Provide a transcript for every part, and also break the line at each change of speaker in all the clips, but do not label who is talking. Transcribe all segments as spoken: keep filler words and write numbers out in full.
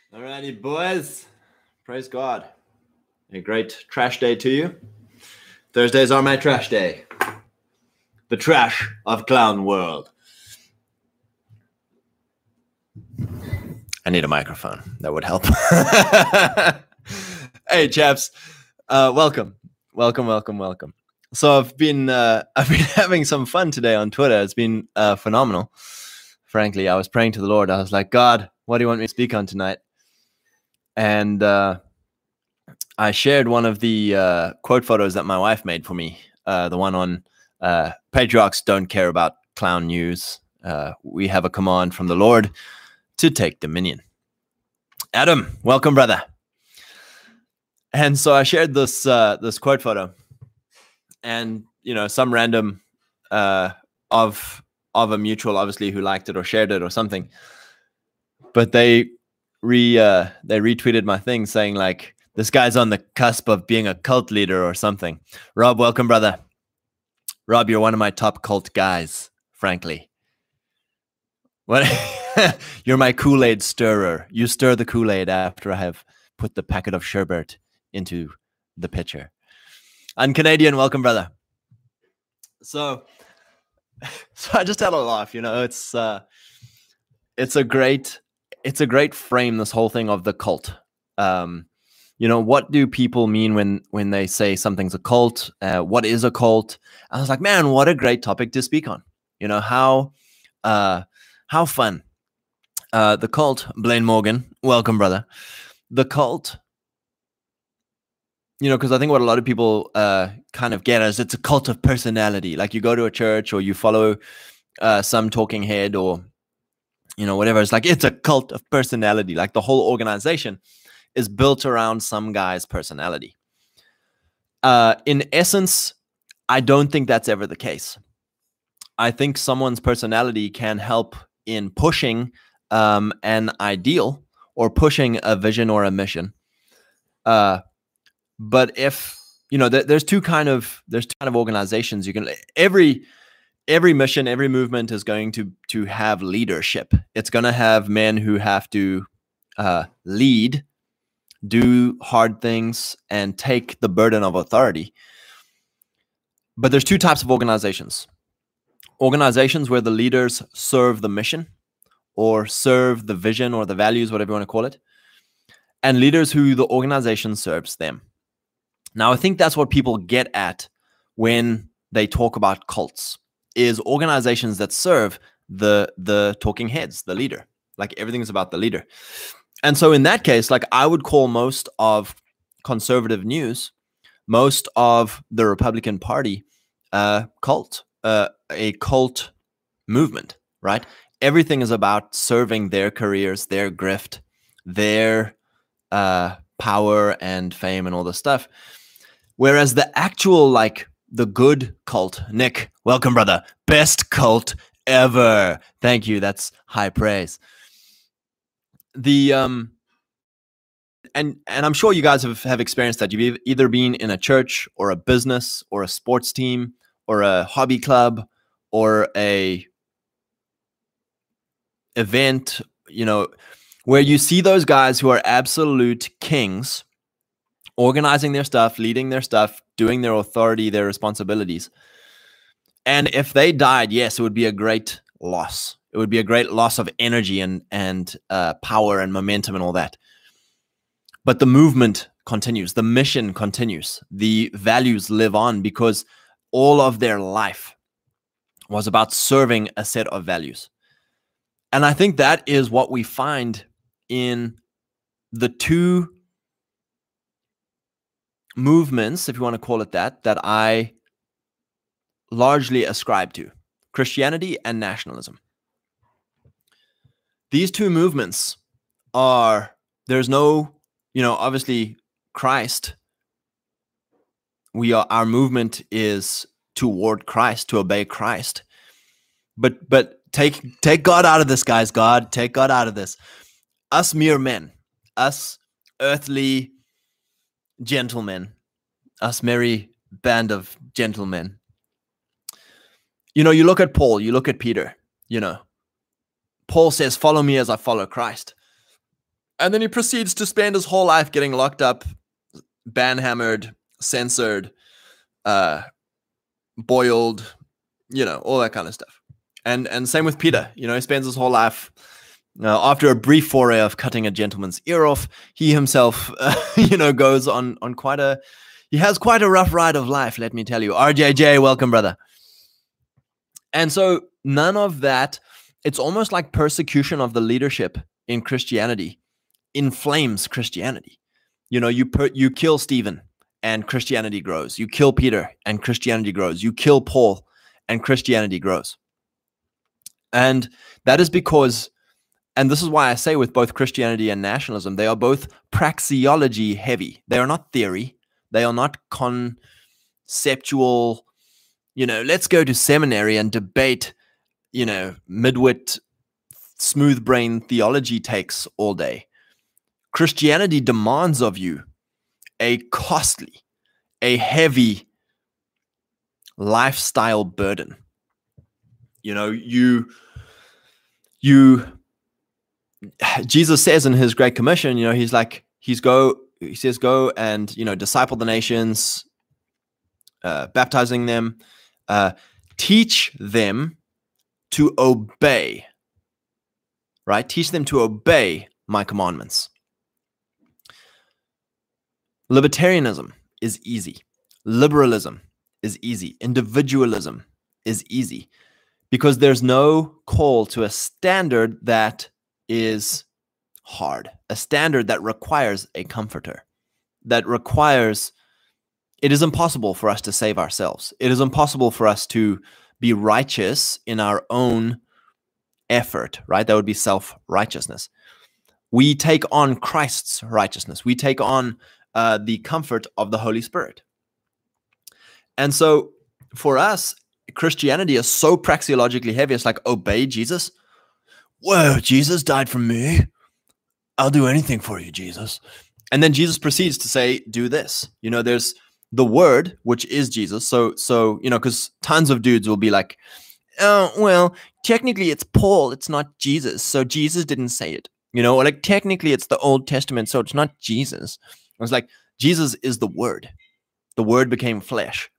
Alrighty, boys. Praise God. A great trash day to you. Thursdays are my trash day. The trash of clown world. I need a microphone. That would help. Hey, chaps. Uh, welcome. Welcome, welcome, welcome. So I've been uh, I've been having some fun today on Twitter. It's been uh, phenomenal. Frankly, I was praying to the Lord. I was like, God, what do you want me to speak on tonight? And uh, I shared one of the uh, quote photos that my wife made for me. Uh, the one on uh, patriarchs don't care about clown news. Uh, we have a command from the Lord to take dominion. Adam, welcome, brother. And so I shared this uh, this quote photo, and you know, some random uh, of of a mutual, obviously, who liked it or shared it or something. But they re uh, they retweeted my thing saying like, this guy's on the cusp of being a cult leader or something. Rob, welcome, brother. Rob, you're one of my top cult guys, frankly. What? You're my Kool-Aid stirrer. You stir the Kool-Aid after I have put the packet of sherbet into the pitcher. And Canadian, welcome, brother. So, so I just had a laugh. You know, it's uh, it's a great, it's a great frame. This whole thing of the cult. Um, You know, what do people mean when when they say something's a cult? Uh, what is a cult? I was like, man, what a great topic to speak on. You know, how uh, how fun. Uh, the cult, Blaine Morgan, welcome, brother. The cult, you know, because I think what a lot of people uh, kind of get is it's a cult of personality. Like you go to a church or you follow uh, some talking head or, you know, whatever. It's like, it's a cult of personality. Like the whole organization is built around some guy's personality. Uh, in essence, I don't think that's ever the case. I think someone's personality can help in pushing um, an ideal or pushing a vision or a mission. Uh, but if, you know, th- there's two kind of, there's two kind of organizations you can, every, every mission, every movement is going to, to have leadership. It's going to have men who have to uh, lead, do hard things, and take the burden of authority. But there's two types of organizations. Organizations where the leaders serve the mission or serve the vision or the values, whatever you want to call it, and leaders who the organization serves them. Now, I think that's what people get at when they talk about cults, is organizations that serve the, the talking heads, the leader. Like everything's about the leader. And so in that case, like I would call most of conservative news, most of the Republican Party, uh, cult, uh, a cult movement, right? Everything is about serving their careers, their grift, their uh, power and fame and all this stuff. Whereas the actual, like the good cult, Nick, welcome, brother, best cult ever. Thank you. That's high praise. The um and and I'm sure you guys have, have experienced that. You've either been in a church or a business or a sports team or a hobby club or a event, you know, where you see those guys who are absolute kings organizing their stuff, leading their stuff, doing their authority, their responsibilities. And if they died, yes, it would be a great loss. It would be a great loss of energy and and uh, power and momentum and all that. But the movement continues. The mission continues. The values live on because all of their life was about serving a set of values. And I think that is what we find in the two movements, if you want to call it that, that I largely ascribe to: Christianity and nationalism. These two movements are, there's no, you know, obviously Christ, we are, our movement is toward Christ, to obey Christ. But, but take, take God out of this, guys. God, take God out of this. Us mere men, us earthly gentlemen, us merry band of gentlemen. You know, you look at Paul, you look at Peter, you know, Paul says, follow me as I follow Christ. And then he proceeds to spend his whole life getting locked up, banhammered, censored, uh, boiled, you know, all that kind of stuff. And and same with Peter. You know, he spends his whole life, uh, after a brief foray of cutting a gentleman's ear off, he himself, uh, you know, goes on on quite a, he has quite a rough ride of life, let me tell you. R J J, welcome, brother. And so none of that, it's almost like persecution of the leadership in Christianity inflames Christianity. You know, you per, you kill Stephen and Christianity grows. You kill Peter and Christianity grows. You kill Paul and Christianity grows. And that is because, and this is why I say with both Christianity and nationalism, they are both praxeology heavy. They are not theory. They are not conceptual, you know, let's go to seminary and debate, you know, midwit, smooth brain theology takes all day. Christianity demands of you a costly, a heavy lifestyle burden. You know, you, you, Jesus says in his Great Commission, you know, he's like, he's go, he says, go and, you know, disciple the nations, uh, baptizing them, uh, teach them to obey, right? Teach them to obey my commandments. Libertarianism is easy. Liberalism is easy. Individualism is easy because there's no call to a standard that is hard, a standard that requires a comforter, that requires, it is impossible for us to save ourselves. It is impossible for us to be righteous in our own effort, right? That would be self-righteousness. We take on Christ's righteousness. We take on uh, the comfort of the Holy Spirit. And so for us, Christianity is so praxeologically heavy. It's like, obey Jesus. Whoa, Jesus died for me. I'll do anything for you, Jesus. And then Jesus proceeds to say, do this. You know, there's the word, which is Jesus. So, so you know, because tons of dudes will be like, oh, well, technically it's Paul. It's not Jesus. So Jesus didn't say it. You know, or like technically it's the Old Testament. So it's not Jesus. I was like, Jesus is the word. The word became flesh.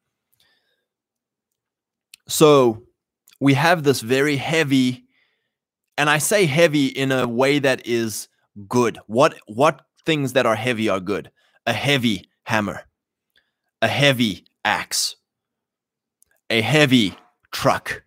So we have this very heavy, and I say heavy in a way that is good. What, what things that are heavy are good? A heavy hammer, a heavy axe, a heavy truck,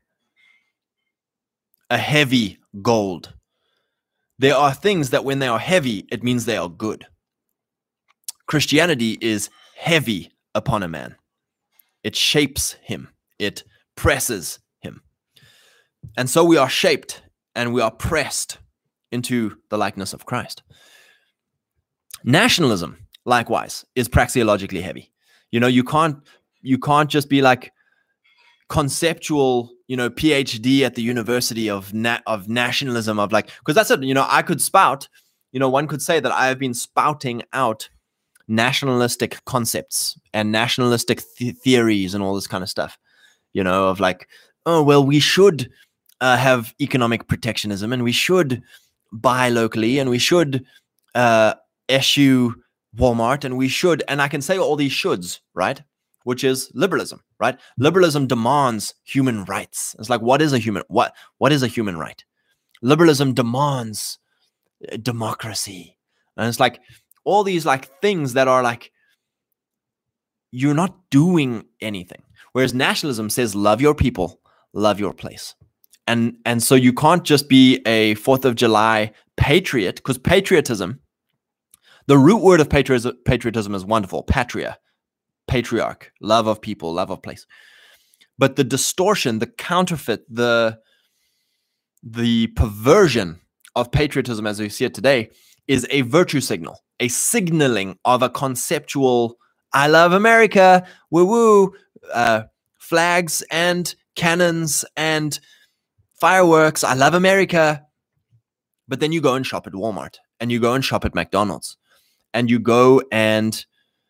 a heavy gold. There are things that when they are heavy, it means they are good. Christianity is heavy upon a man. It shapes him. It presses him. And so we are shaped and we are pressed into the likeness of Christ. Nationalism, likewise, is praxeologically heavy. You know, you can't, you can't just be like conceptual, you know, PhD at the University of na- of nationalism, of like, because that's it, you know, I could spout, you know, one could say that I have been spouting out nationalistic concepts and nationalistic th- theories and all this kind of stuff, you know, of like, oh, well, we should uh, have economic protectionism and we should buy locally and we should uh, eschew Walmart and we should, and I can say all these shoulds, right? Which is liberalism, right? Liberalism demands human rights. It's like, what is a human, what, what is a human right? Liberalism demands democracy. And it's like all these like things that are like, you're not doing anything. Whereas nationalism says, love your people, love your place. And, and so you can't just be a fourth of July patriot, because patriotism, the root word of patriotism, patriotism is wonderful. Patria, patriarch, love of people, love of place. But the distortion, the counterfeit, the, the perversion of patriotism as we see it today is a virtue signal, a signaling of a conceptual, I love America, woo-woo, uh, flags and cannons and fireworks, I love America. But then you go and shop at Walmart and you go and shop at McDonald's and you go and,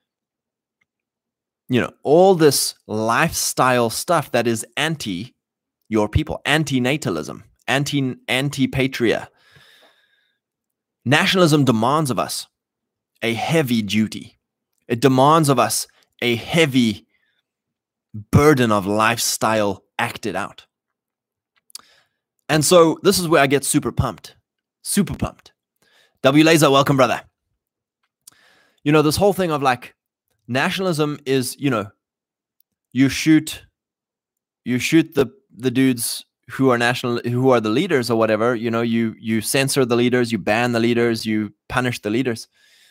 you know, all this lifestyle stuff that is anti your people, anti-natalism, anti, anti-patria. Nationalism demands of us a heavy duty. It demands of us a heavy burden of lifestyle acted out. And so this is where I get super pumped. Super pumped. W. Laser, welcome, brother. You know, this whole thing of like nationalism is, you know, you shoot, you shoot the the dudes who are national, who are the leaders or whatever. You know, you you censor the leaders, you ban the leaders, you punish the leaders.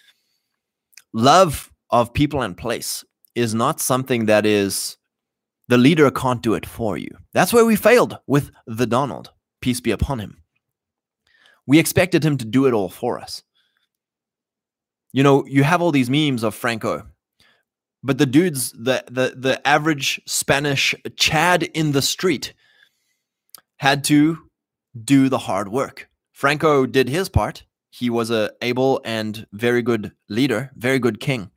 Love of people and place is not something that is, the leader can't do it for you. That's where we failed with the Donald, peace be upon him. We expected him to do it all for us. You know, you have all these memes of Franco, but the dudes, the the the average Spanish Chad in the street had to do the hard work. Franco did his part. He was a able and very good leader, very good king.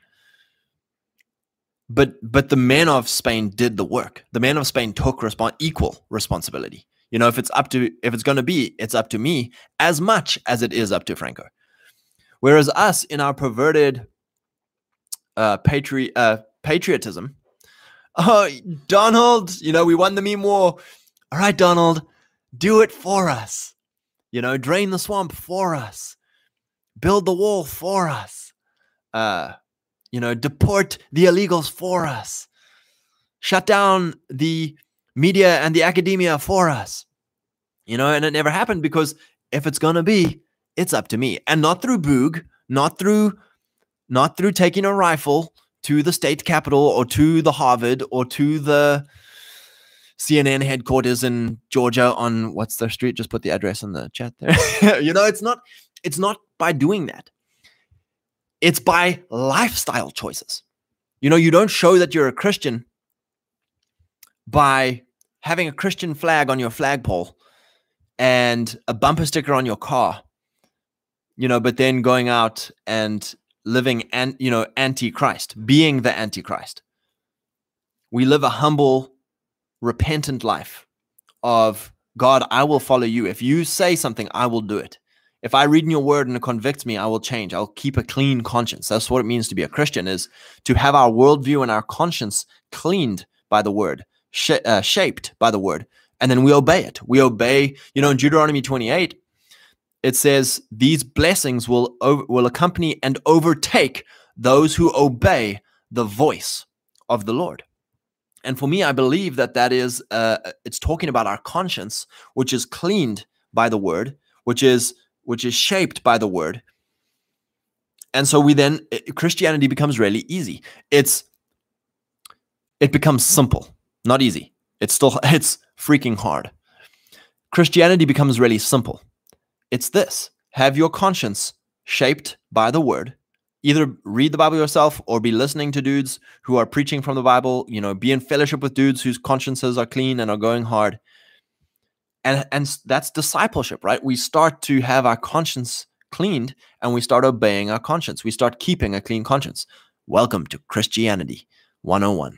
But but the men of Spain did the work. The men of Spain took respon- equal responsibility. You know, if it's up to if it's going to be, it's up to me as much as it is up to Franco. Whereas us, in our perverted uh, patri- uh, patriotism, oh, Donald, you know, we won the meme war. All right, Donald, do it for us. You know, drain the swamp for us. Build the wall for us. Uh, you know, deport the illegals for us. Shut down the media and the academia for us. You know, and it never happened because if it's going to be, it's up to me. And not through Boog, not through, not through taking a rifle to the state capitol or to the Harvard or to the C N N headquarters in Georgia on what's their street? Just put the address in the chat there. You know, it's not, it's not by doing that. It's by lifestyle choices. You know, you don't show that you're a Christian by having a Christian flag on your flagpole and a bumper sticker on your car, you know, but then going out and living, and you know, anti-Christ, being the anti-Christ. We live a humble, repentant life of, God, I will follow you. If you say something, I will do it. If I read in your word and it convicts me, I will change. I'll keep a clean conscience. That's what it means to be a Christian, is to have our worldview and our conscience cleaned by the word, sh- uh, shaped by the word. And then we obey it. We obey, you know, in Deuteronomy twenty-eight, it says, these blessings will, over, will accompany and overtake those who obey the voice of the Lord. And for me, I believe that that is, uh, it's talking about our conscience, which is cleaned by the word, which is, which is shaped by the word. And so we then, Christianity becomes really easy. It's, it becomes simple, not easy. It's still, it's freaking hard. Christianity becomes really simple. It's this: have your conscience shaped by the word. Either read the Bible yourself or be listening to dudes who are preaching from the Bible, you know, be in fellowship with dudes whose consciences are clean and are going hard. And, and that's discipleship, right? We start to have our conscience cleaned and we start obeying our conscience. We start keeping a clean conscience. Welcome to Christianity one oh one.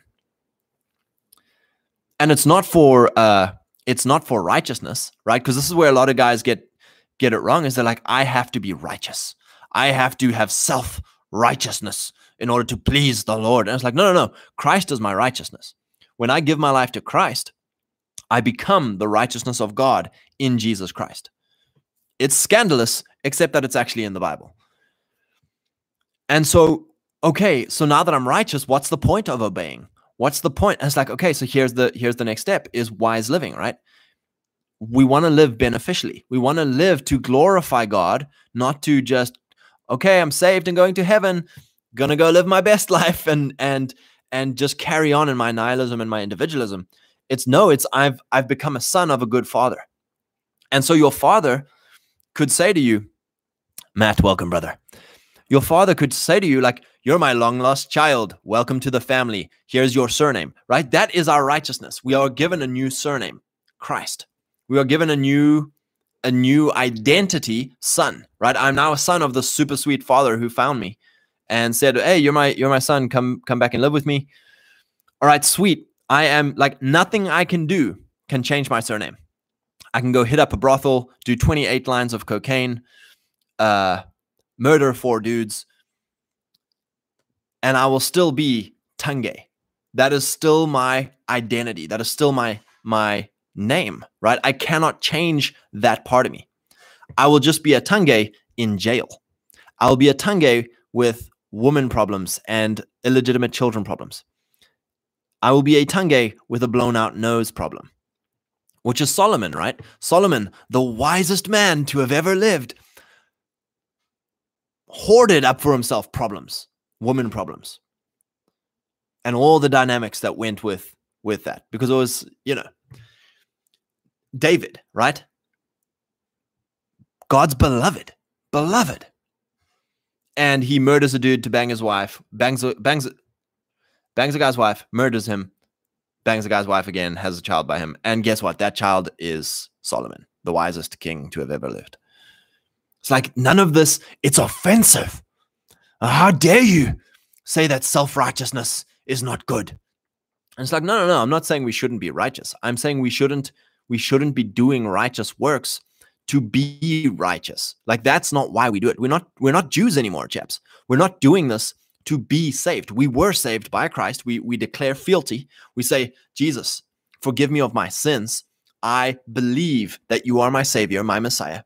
And it's not for uh, it's not for righteousness, right? Because this is where a lot of guys get get it wrong, is they're like, I have to be righteous. I have to have self-righteousness in order to please the Lord. And it's like, no, no, no. Christ is my righteousness. When I give my life to Christ, I become the righteousness of God in Jesus Christ. It's scandalous, except that it's actually in the Bible. And so, okay, so now that I'm righteous, what's the point of obeying? What's the point? And it's like, okay, so here's the here's the next step, is wise living, right? We want to live beneficially. We want to live to glorify God, not to just, okay, I'm saved and going to heaven, gonna go live my best life and and and just carry on in my nihilism and my individualism. It's no, it's I've I've become a son of a good father. And so your father could say to you, Matt, welcome, brother. Your father could say to you, like, you're my long lost child. Welcome to the family. Here's your surname, right? That is our righteousness. We are given a new surname, Christ. We are given a new, a new identity, son, right? I'm now a son of the super sweet father who found me and said, hey, you're my, you're my son. Come, come back and live with me. All right, sweet. I am like, nothing I can do can change my surname. I can go hit up a brothel, do twenty-eight lines of cocaine, uh, murder four dudes, and I will still be Tange. That is still my identity. That is still my my name, right? I cannot change that part of me. I will just be a Tange in jail. I'll be a Tange with woman problems and illegitimate children problems. I will be a Tange with a blown out nose problem, which is Solomon, right? Solomon, the wisest man to have ever lived, hoarded up for himself problems, woman problems, and all the dynamics that went with, with that. Because it was, you know, David, right? God's beloved, beloved. And he murders a dude to bang his wife, bangs, bangs, bangs a guy's wife, murders him, bangs a guy's wife again, has a child by him. And guess what? That child is Solomon, the wisest king to have ever lived. It's like none of this, it's offensive. How dare you say that self-righteousness is not good? And it's like, no, no, no, I'm not saying we shouldn't be righteous. I'm saying we shouldn't, we shouldn't be doing righteous works to be righteous. Like that's not why we do it. We're not, we're not Jews anymore, chaps. We're not doing this to be saved. We were saved by Christ. We, we declare fealty. We say, Jesus, forgive me of my sins. I believe that you are my Savior, my Messiah.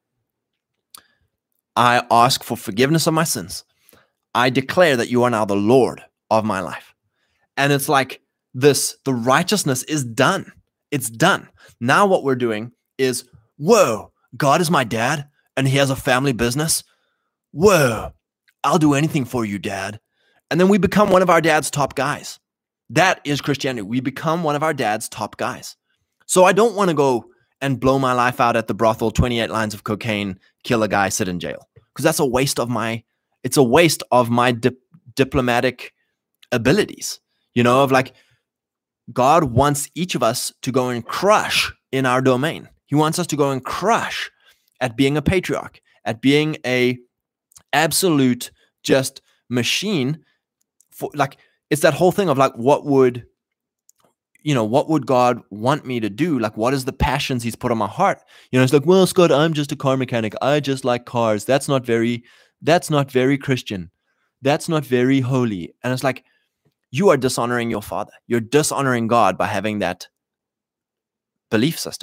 I ask for forgiveness of my sins. I declare that you are now the Lord of my life. And it's like this, the righteousness is done. It's done. Now what we're doing is, whoa, God is my dad and he has a family business. Whoa, I'll do anything for you, dad. And then we become one of our dad's top guys. That is Christianity. We become one of our dad's top guys. So I don't want to go and blow my life out at the brothel, twenty-eight lines of cocaine, kill a guy, sit in jail. Because that's a waste of my, it's a waste of my dip, diplomatic abilities. You know, of like, God wants each of us to go and crush in our domain. He wants us to go and crush at being a patriarch, at being a absolute just machine. For like, it's that whole thing of like, what would, you know, what would God want me to do? Like, what is the passions he's put on my heart? You know, it's like, well, Scott, I'm just a car mechanic. I just like cars. That's not very, that's not very Christian. That's not very holy. And it's like, you are dishonoring your father. You're dishonoring God by having that belief system.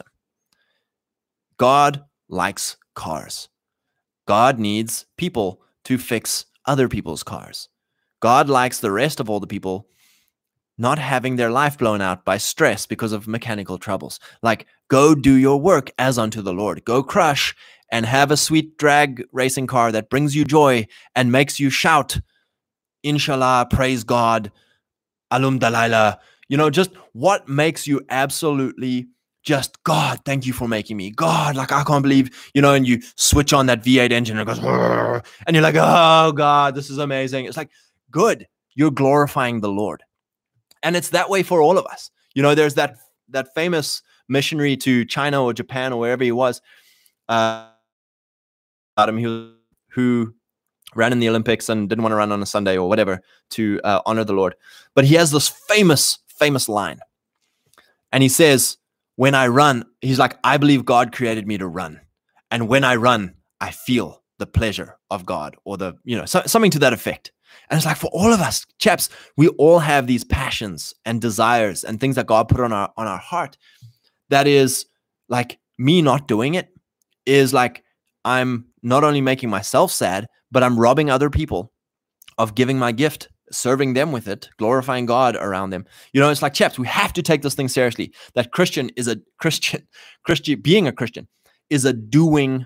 God likes cars. God needs people to fix other people's cars. God likes the rest of all the people not having their life blown out by stress because of mechanical troubles. Like, go do your work as unto the Lord. Go crush and have a sweet drag racing car that brings you joy and makes you shout, Inshallah, praise God, Alum Dalila. You know, just what makes you absolutely just, God, thank you for making me. God, like, I can't believe, you know, and you switch on that V eight engine and it goes, and you're like, oh, God, this is amazing. It's like, good. You're glorifying the Lord. And it's that way for all of us. You know, there's that that famous missionary to China or Japan or wherever he was, uh, Adam, who, who ran in the Olympics and didn't want to run on a Sunday or whatever to uh, honor the Lord. But he has this famous, famous line. And he says, when I run, he's like, I believe God created me to run. And when I run, I feel the pleasure of God, or the, you know, so, something to that effect. And it's like, for all of us, chaps, we all have these passions and desires and things that God put on our on our heart. That is like, me not doing it is like, I'm not only making myself sad, but I'm robbing other people of giving my gift, serving them with it, glorifying God around them. You know, it's like, chaps, we have to take this thing seriously. That Christian is a Christian, Christian, being a Christian is a doing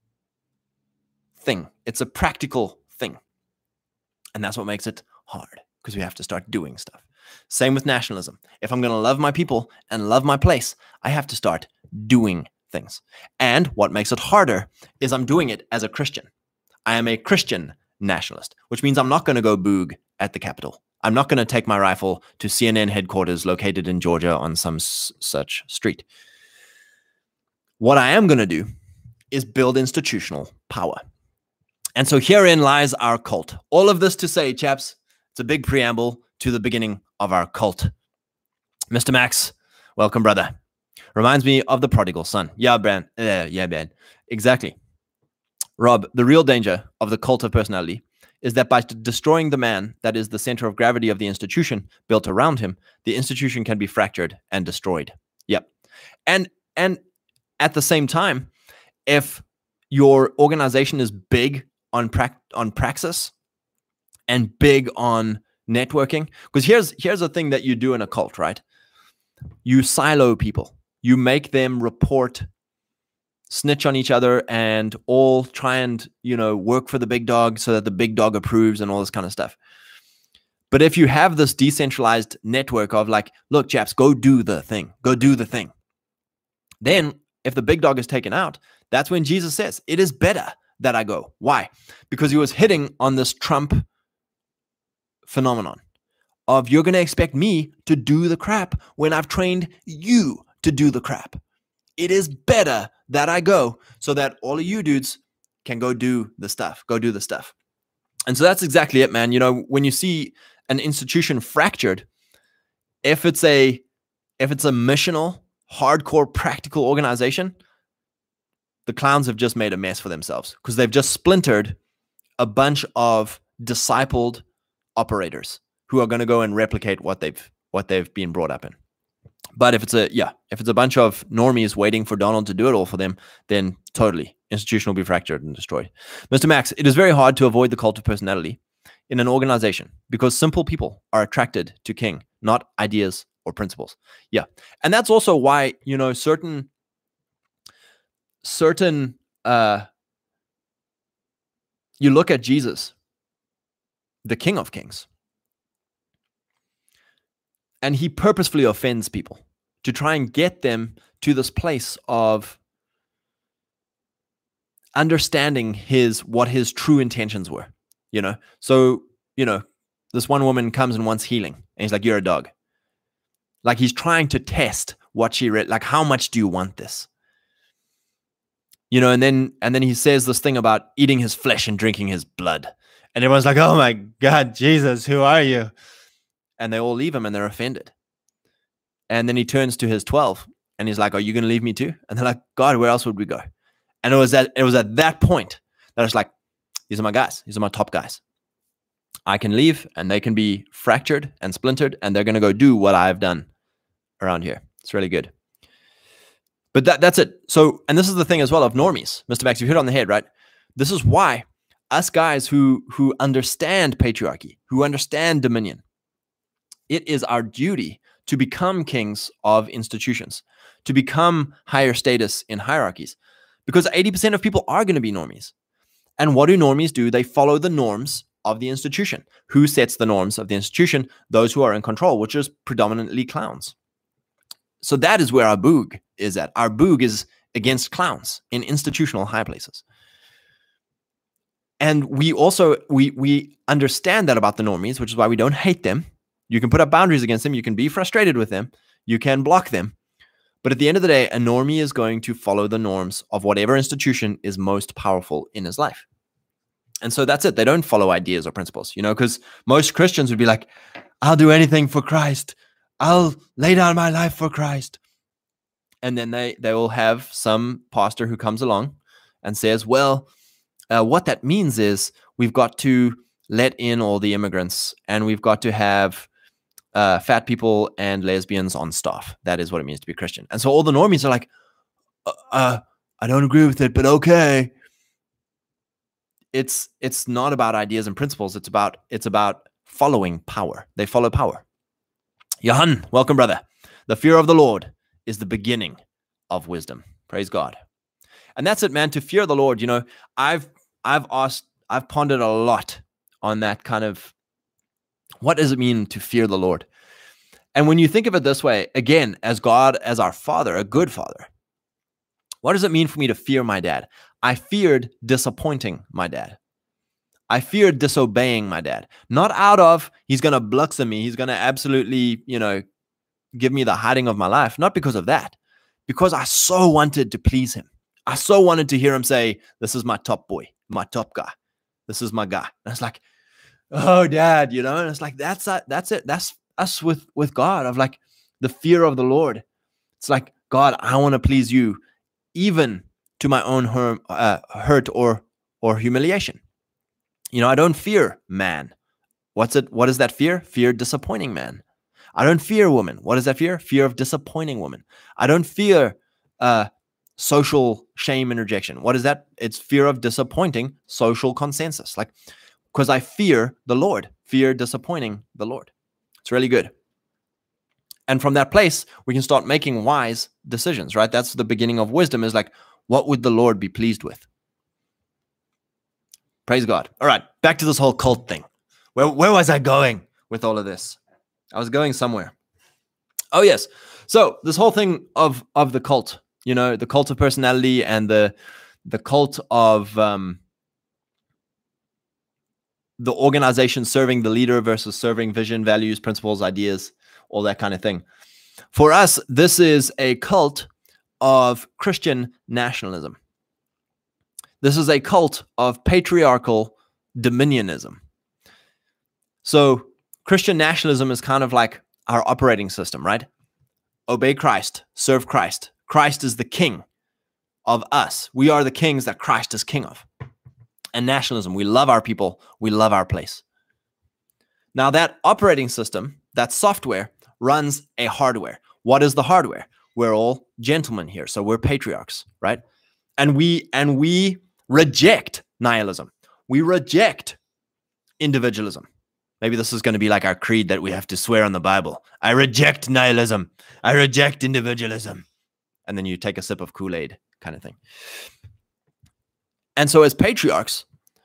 thing. It's a practical thing. And that's what makes it hard, because we have to start doing stuff. Same with nationalism. If I'm going to love my people and love my place, I have to start doing things. And what makes it harder is I'm doing it as a Christian. I am a Christian nationalist, which means I'm not going to go boog at the Capitol. I'm not going to take my rifle to C N N headquarters located in Georgia on some s- such street. What I am going to do is build institutional power. And so herein lies our cult. All of this to say, chaps, it's a big preamble to the beginning of our cult. Mister Max, welcome, brother. Reminds me of the prodigal son. Yeah, man. Uh, yeah, man. Exactly. Rob, the real danger of the cult of personality is that by destroying the man that is the center of gravity of the institution built around him, the institution can be fractured and destroyed. Yep. And and at the same time, if your organization is big on pra- on praxis and big on networking, because here's here's a thing that you do in a cult, right? You silo people. You make them report, snitch on each other, and all try and, you know, work for the big dog so that the big dog approves and all this kind of stuff. But if you have this decentralized network of like, look, chaps, go do the thing, go do the thing. Then if the big dog is taken out, that's when Jesus says, it is better that I go. Why? Because he was hitting on this Trump phenomenon of you're going to expect me to do the crap when I've trained you to do the crap. It is better that I go so that all of you dudes can go do the stuff, go do the stuff. And so that's exactly it, man. You know, when you see an institution fractured, if it's a, if it's a missional, hardcore, practical organization, the clowns have just made a mess for themselves because they've just splintered a bunch of discipled operators who are going to go and replicate what they've, what they've been brought up in. But if it's a, yeah, if it's a bunch of normies waiting for Donald to do it all for them, then totally, institution will be fractured and destroyed. Mister Max, it is very hard to avoid the cult of personality in an organization because simple people are attracted to king, not ideas or principles. Yeah. And that's also why, you know, certain, certain, uh, you look at Jesus, the King of Kings, and he purposefully offends people to try and get them to this place of understanding his, what his true intentions were, you know? So, you know, this one woman comes and wants healing and he's like, you're a dog. Like he's trying to test what she read. Like, how much do you want this? You know, and then, and then he says this thing about eating his flesh and drinking his blood. And everyone's like, oh my God, Jesus, who are you? And they all leave him and they're offended. And then he turns to his twelve and he's like, are you going to leave me too? And they're like, God, where else would we go? And it was at, it was at that point that I was like, these are my guys. These are my top guys. I can leave and they can be fractured and splintered and they're going to go do what I've done around here. It's really good. But that that's it. So, and this is the thing as well of normies. Mister Max, you hit on the head, right? This is why us guys who, who understand patriarchy, who understand dominion, it is our duty to become kings of institutions, to become higher status in hierarchies, because eighty percent of people are going to be normies. And what do normies do? They follow the norms of the institution. Who sets the norms of the institution? Those who are in control, which is predominantly clowns. So that is where our boog is at. Our boog is against clowns in institutional high places. And we also, we, we understand that about the normies, which is why we don't hate them. You can put up boundaries against them. You can be frustrated with them. You can block them. But at the end of the day, a normie is going to follow the norms of whatever institution is most powerful in his life. And so that's it. They don't follow ideas or principles, you know, because most Christians would be like, I'll do anything for Christ. I'll lay down my life for Christ. And then they, they will have some pastor who comes along and says, well, uh, what that means is we've got to let in all the immigrants and we've got to have uh, fat people and lesbians on staff. That is what it means to be Christian. And so all the normies are like, uh, uh, I don't agree with it, but okay. It's it's not about ideas and principles. It's about it's about following power. They follow power. Johan, welcome, brother. The fear of the Lord is the beginning of wisdom. Praise God. And that's it, man. To fear the Lord, you know, I've I've asked, I've pondered a lot on that kind of, what does it mean to fear the Lord? And when you think of it this way, again, as God, as our father, a good father, what does it mean for me to fear my dad? I feared disappointing my dad. I feared disobeying my dad. Not out of, he's going to bluxer me. He's going to absolutely, you know, give me the hiding of my life. Not because of that. Because I so wanted to please him. I so wanted to hear him say, this is my top boy, my top guy. This is my guy. And it's like, oh, dad, you know, and it's like, that's uh, that's it. That's us with, with God, of like the fear of the Lord. It's like, God, I want to please you, even to my own hurt, uh, hurt or or humiliation. You know, I don't fear man. What's it? What is that fear? Fear disappointing man. I don't fear woman. What is that fear? Fear of disappointing woman. I don't fear uh, social shame and rejection. What is that? It's fear of disappointing social consensus. Like, because I fear the Lord, fear disappointing the Lord. It's really good. And from that place, we can start making wise decisions, right? That's the beginning of wisdom, is like, what would the Lord be pleased with? Praise God. All right, back to this whole cult thing. Where, where was I going with all of this? I was going somewhere. Oh, yes. So this whole thing of, of the cult, you know, the cult of personality and the, the cult of um, the organization serving the leader versus serving vision, values, principles, ideas, all that kind of thing. For us, this is a cult of Christian nationalism. This is a cult of patriarchal dominionism. So Christian nationalism is kind of like our operating system, right? Obey Christ, serve Christ. Christ is the king of us. We are the kings that Christ is king of. And nationalism, we love our people, we love our place. Now that operating system, that software, runs a hardware. What is the hardware? We're all gentlemen here, so we're patriarchs, right? And we and we reject nihilism. We reject individualism. Maybe this is going to be like our creed that we have to swear on the Bible. I reject nihilism. I reject individualism. And then you take a sip of Kool-Aid kind of thing. And so as patriarchs,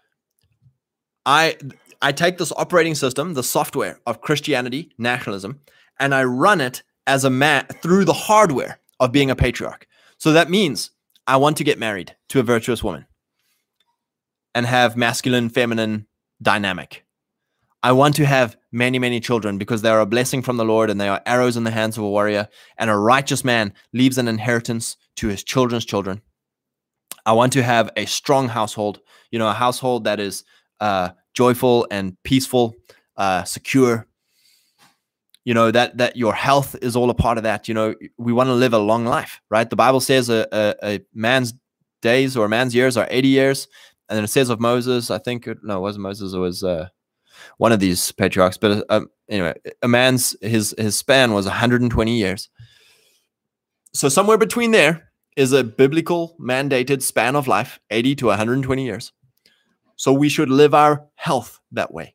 I I take this operating system, the software of Christianity, nationalism, and I run it as a man through the hardware of being a patriarch. So that means I want to get married to a virtuous woman and have masculine, feminine dynamic. I want to have many, many children because they are a blessing from the Lord and they are arrows in the hands of a warrior, and a righteous man leaves an inheritance to his children's children. I want to have a strong household, you know, a household that is uh, joyful and peaceful, uh, secure. You know, that that your health is all a part of that. You know, we want to live a long life, right? The Bible says a, a, a man's days or a man's years are eighty years. And then it says of Moses, I think, no, it wasn't Moses, it was uh, one of these patriarchs. But uh, anyway, a man's, his, his span was one hundred twenty years. So somewhere between there is a biblical mandated span of life, eighty to one hundred twenty years. So we should live our health that way.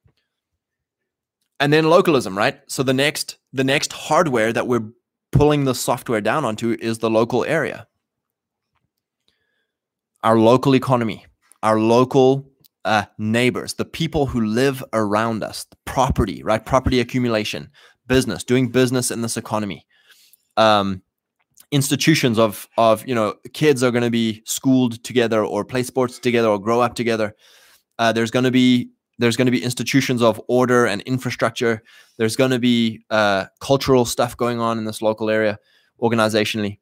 And then localism, right? So the next the next hardware that we're pulling the software down onto is the local area. Our local economy, our local uh, neighbors, the people who live around us, property, right? Property accumulation, business, doing business in this economy. Um, institutions of, of, you know, kids are going to be schooled together or play sports together or grow up together. Uh, there's going to be There's going to be institutions of order and infrastructure. There's going to be uh, cultural stuff going on in this local area organizationally.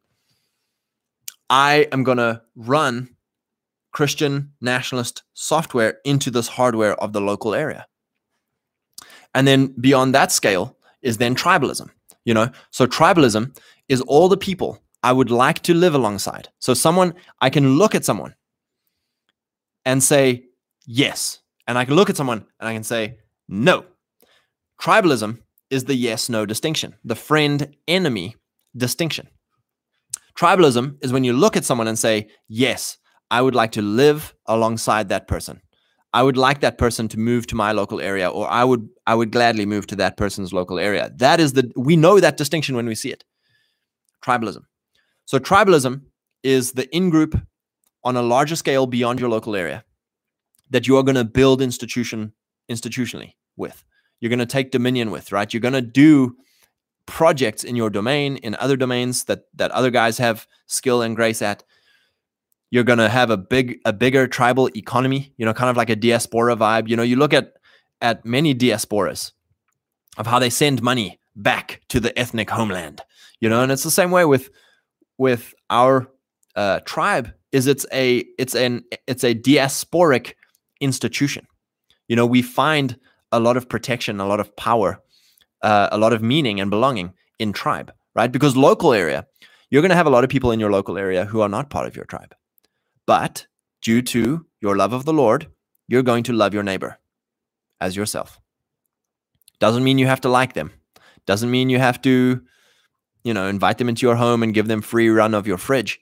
I am going to run Christian nationalist software into this hardware of the local area. And then beyond that scale is then tribalism. You know, so tribalism is all the people I would like to live alongside. So someone, I can look at someone and say, yes. And I can look at someone and I can say, no. Tribalism is the yes-no distinction, the friend-enemy distinction. Tribalism is when you look at someone and say, yes, I would like to live alongside that person. I would like that person to move to my local area, or I would I would gladly move to that person's local area. That is the, we know that distinction when we see it. Tribalism. So tribalism is the in-group on a larger scale beyond your local area that you are going to build institution institutionally with. You're going to take dominion with, right? You're going to do projects in your domain, in other domains that that other guys have skill and grace at. You're going to have a big a bigger tribal economy, you know, kind of like a diaspora vibe. You know, you look at at many diasporas of how they send money back to the ethnic homeland, you know, and it's the same way with with our uh, tribe. Is it's a it's an it's a diasporic institution. You know, we find a lot of protection, a lot of power, uh, a lot of meaning and belonging in tribe, right? Because local area, you're going to have a lot of people in your local area who are not part of your tribe. But due to your love of the Lord, you're going to love your neighbor as yourself. Doesn't mean you have to like them. Doesn't mean you have to, you know, invite them into your home and give them free run of your fridge.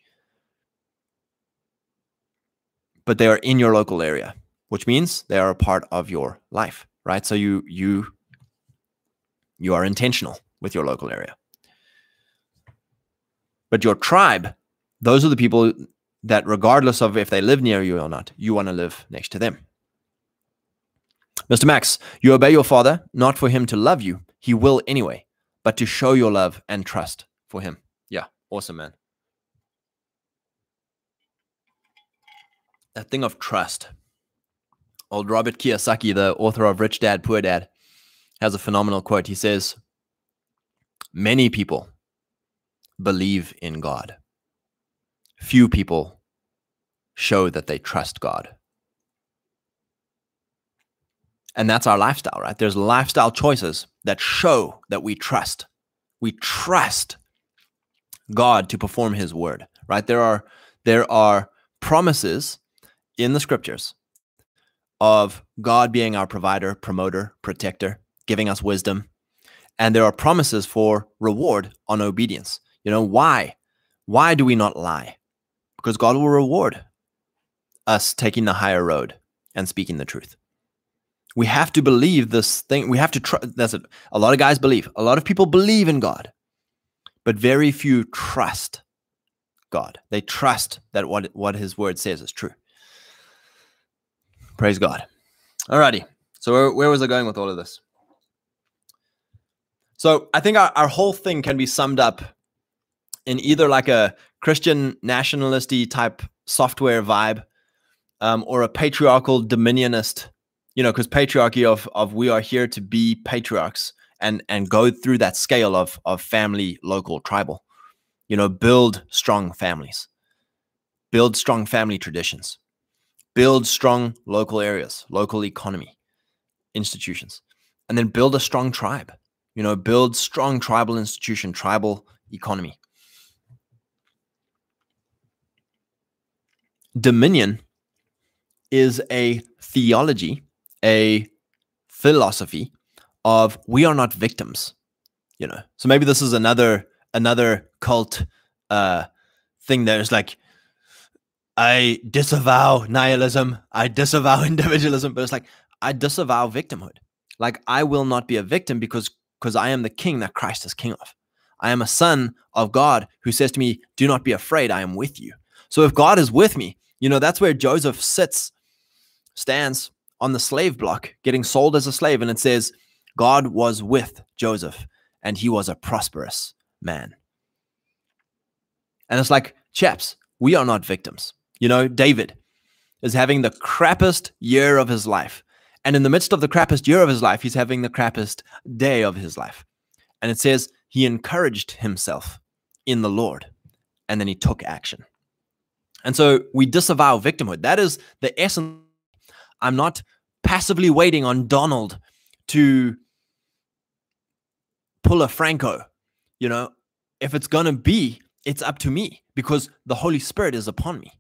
But they are in your local area, which means they are a part of your life, right? So you you you are intentional with your local area. But your tribe, those are the people that regardless of if they live near you or not, you want to live next to them. Mister Max, you obey your father, not for him to love you. He will anyway, but to show your love and trust for him. Yeah, awesome, man. That thing of trust. Old Robert Kiyosaki, the author of Rich Dad, Poor Dad, has a phenomenal quote. He says, many people believe in God. Few people show that they trust God. And that's our lifestyle, right? There's lifestyle choices that show that we trust. We trust God to perform his word, right? There are, there are promises in the scriptures of God being our provider, promoter, protector, giving us wisdom. And there are promises for reward on obedience. You know, why? Why do we not lie? Because God will reward us taking the higher road and speaking the truth. We have to believe this thing. We have to trust. That's it. A lot of guys believe. A lot of people believe in God, but very few trust God. They trust that what, what his word says is true. Praise God. Alrighty. So where, where was I going with all of this? So I think our, our whole thing can be summed up in either like a Christian nationalisty type software vibe, um, or a patriarchal dominionist, you know, because patriarchy of, of we are here to be patriarchs and, and go through that scale of, of family, local, tribal, you know, build strong families, build strong family traditions, build strong local areas, local economy, institutions, and then build a strong tribe, you know, build strong tribal institution, tribal economy. Dominion is a theology, a philosophy of we are not victims, you know. So maybe this is another another cult uh, thing that is like, I disavow nihilism, I disavow individualism, but it's like, I disavow victimhood. Like, I will not be a victim because because I am the king that Christ is king of. I am a son of God who says to me, do not be afraid, I am with you. So if God is with me, you know, that's where Joseph sits, stands on the slave block, getting sold as a slave. And it says, God was with Joseph and he was a prosperous man. And it's like, chaps, we are not victims. You know, David is having the crappiest year of his life. And in the midst of the crappiest year of his life, he's having the crappiest day of his life. And it says he encouraged himself in the Lord. And then he took action. And so we disavow victimhood. That is the essence. I'm not passively waiting on Donald to pull a Franco. You know, if it's going to be, it's up to me because the Holy Spirit is upon me.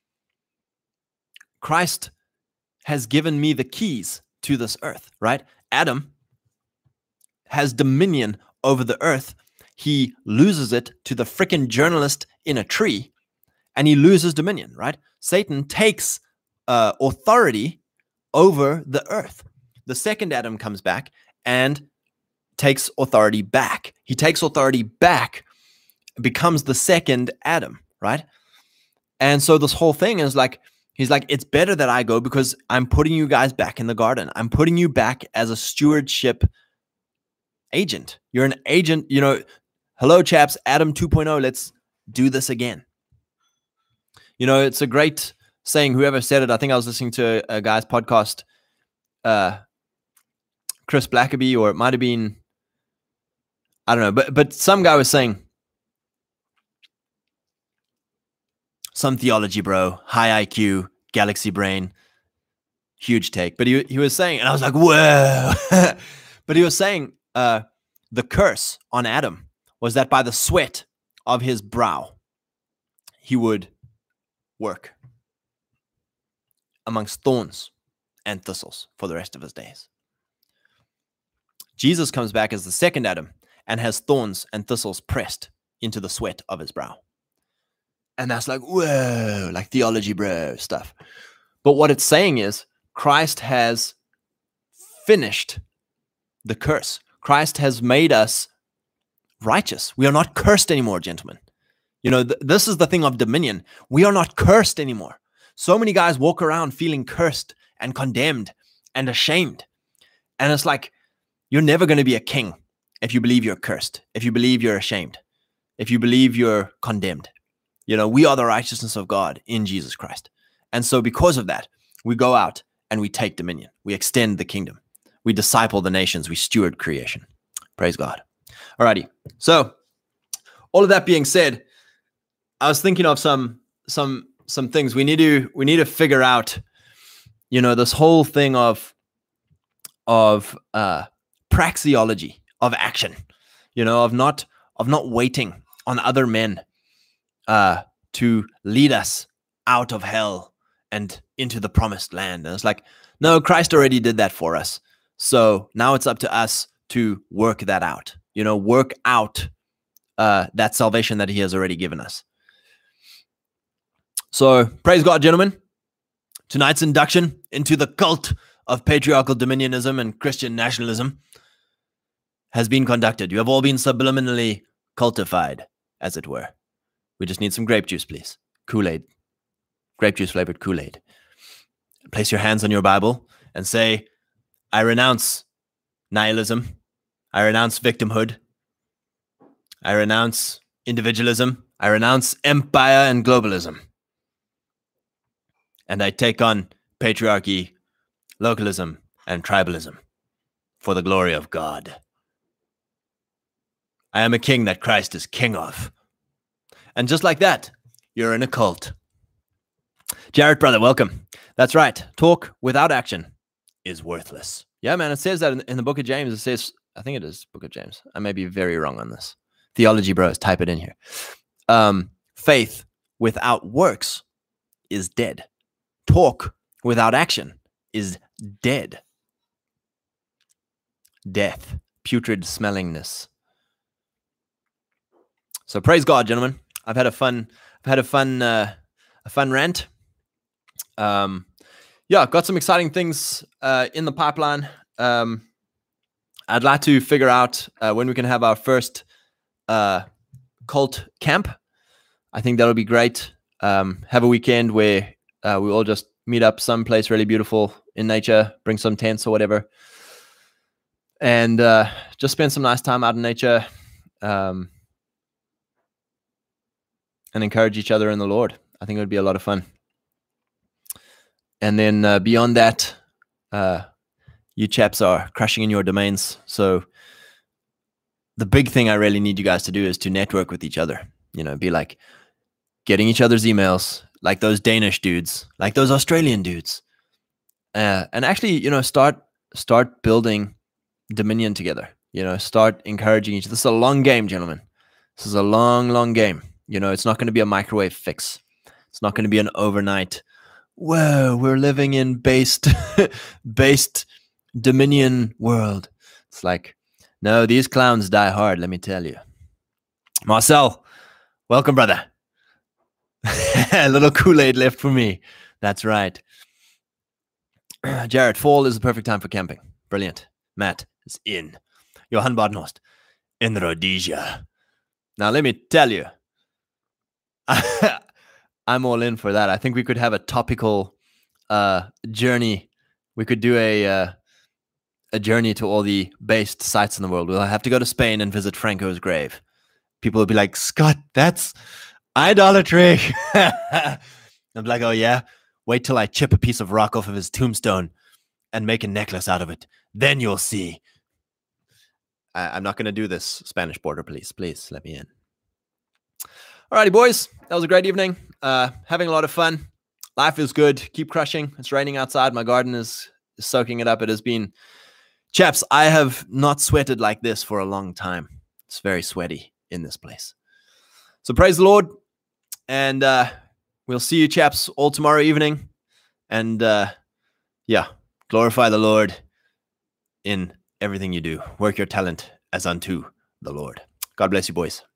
Christ has given me the keys to this earth, right? Adam has dominion over the earth. He loses it to the freaking journalist in a tree. And he loses dominion, right? Satan takes uh, authority over the earth. The second Adam comes back and takes authority back. He takes authority back, becomes the second Adam, right? And so this whole thing is like, he's like, it's better that I go because I'm putting you guys back in the garden. I'm putting you back as a stewardship agent. You're an agent, you know, hello chaps, Adam two point oh, let's do this again. You know, it's a great saying, whoever said it, I think I was listening to a, a guy's podcast, uh, Chris Blackaby, or it might have been, I don't know, but but some guy was saying, some theology, bro, high I Q, galaxy brain, huge take. But he, he was saying, and I was like, whoa. But he was saying uh, the curse on Adam was that by the sweat of his brow, he would work. amongst thorns and thistles for the rest of his days. Jesus comes back as the second Adam and has thorns and thistles pressed into the sweat of his brow. And that's like, whoa, like theology, bro, stuff. But what it's saying is Christ has finished the curse. Christ has made us righteous. We are not cursed anymore, gentlemen. You know, th- this is the thing of dominion. We are not cursed anymore. So many guys walk around feeling cursed and condemned and ashamed. And it's like, you're never going to be a king if you believe you're cursed, if you believe you're ashamed, if you believe you're condemned. You know, we are the righteousness of God in Jesus Christ. And so because of that, we go out and we take dominion. We extend the kingdom. We disciple the nations. We steward creation. Praise God. Alrighty. So all of that being said, I was thinking of some, some, some things we need to, we need to figure out, you know, this whole thing of, of, uh, praxeology, of action, you know, of not, of not waiting on other men, uh, to lead us out of hell and into the promised land. And it's like, no, Christ already did that for us. So now it's up to us to work that out, you know, work out, uh, that salvation that he has already given us. So praise God, gentlemen. Tonight's induction into the cult of patriarchal dominionism and Christian nationalism has been conducted. You have all been subliminally cultified, as it were. We just need some grape juice, please. Kool-Aid. Grape juice flavored Kool-Aid. Place your hands on your Bible and say, I renounce nihilism. I renounce victimhood. I renounce individualism. I renounce empire and globalism. And I take on patriarchy, localism, and tribalism for the glory of God. I am a king that Christ is king of. And just like that, you're in a cult. Jared, brother, welcome. That's right. Talk without action is worthless. Yeah, man, it says that in, in the book of James. It says, I think it is book of James. I may be very wrong on this. Theology bros, type it in here. Um, faith without works is dead. Talk without action is dead. Death, putrid smellingness. So praise God, gentlemen. I've had a fun, I've had a fun, uh, a fun rant. Um, yeah, got some exciting things uh, in the pipeline. Um, I'd like to figure out uh, when we can have our first uh, cult camp. I think that'll be great. Um, have a weekend where uh, we all just meet up someplace really beautiful in nature, bring some tents or whatever, and uh, just spend some nice time out in nature. Um, and encourage each other in the Lord. I think it would be a lot of fun. And then uh, beyond that, uh, you chaps are crushing in your domains. So the big thing I really need you guys to do is to network with each other. You know, be like getting each other's emails, like those Danish dudes, like those Australian dudes. Uh, and actually, you know, start start building dominion together. You know, start encouraging each other. This is a long game, gentlemen. This is a long, long game. You know, it's not going to be a microwave fix. It's not going to be an overnight, whoa, we're living in based, based dominion world. It's like, no, these clowns die hard, let me tell you. Marcel, welcome, brother. A little Kool-Aid left for me. That's right. Jared, fall is the perfect time for camping. Brilliant. Matt is in. Johan Badenhorst, in Rhodesia. Now, let me tell you, I'm all in for that. I think we could have a topical uh, journey. We could do a uh, a journey to all the based sites in the world. We'll have to go to Spain and visit Franco's grave. People will be like, Scott, that's idolatry. I'm like, oh yeah? Wait till I chip a piece of rock off of his tombstone and make a necklace out of it. Then you'll see. I- I'm not going to do this, Spanish border police. Please let me in. Alrighty, boys. That was a great evening. Uh, having a lot of fun. Life is good. Keep crushing. It's raining outside. My garden is, is soaking it up. It has been... Chaps, I have not sweated like this for a long time. It's very sweaty in this place. So praise the Lord. And uh, we'll see you chaps all tomorrow evening. And uh, yeah, glorify the Lord in everything you do. Work your talent as unto the Lord. God bless you, boys.